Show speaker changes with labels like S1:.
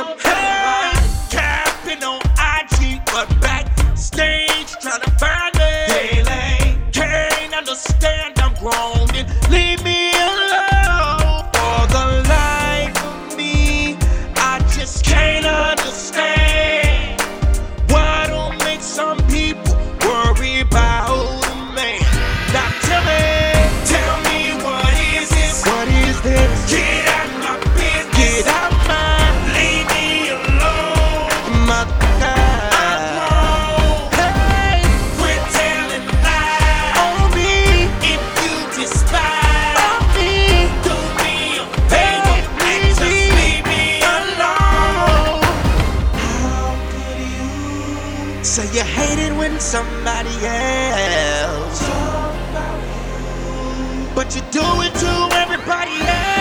S1: Hey, capping on IG, but backstage trying to find me. Daily. Can't understand, I'm grown and leave me alone. For the life of me, I just can't understand what'll make some people worry about me. Now tell me what is this? What is this? Get out my business. Get out my. Leave me alone. My God. I'm wrong. Hey, quit telling lies on me. If you despise me, do me a favor and just leave me alone. How could you say you hate it when somebody else, but you do it to everybody else?